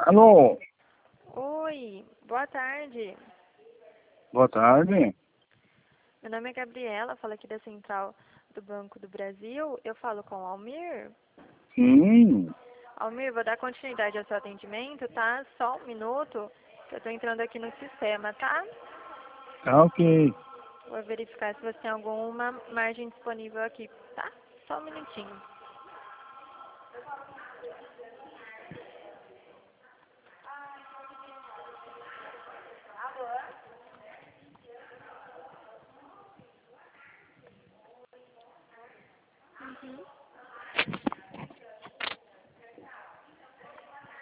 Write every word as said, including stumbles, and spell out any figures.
Alô, Oi, boa tarde. boa tarde. Meu nome é Gabriela, falo aqui da Central do Banco do Brasil. Eu falo com o Almir. Sim, Almir, vou dar continuidade ao seu atendimento, tá? Só um minuto, que eu tô entrando aqui no sistema, tá? tá ok. Vou verificar se você tem alguma margem disponível aqui, tá? Só um minutinho. Uhum.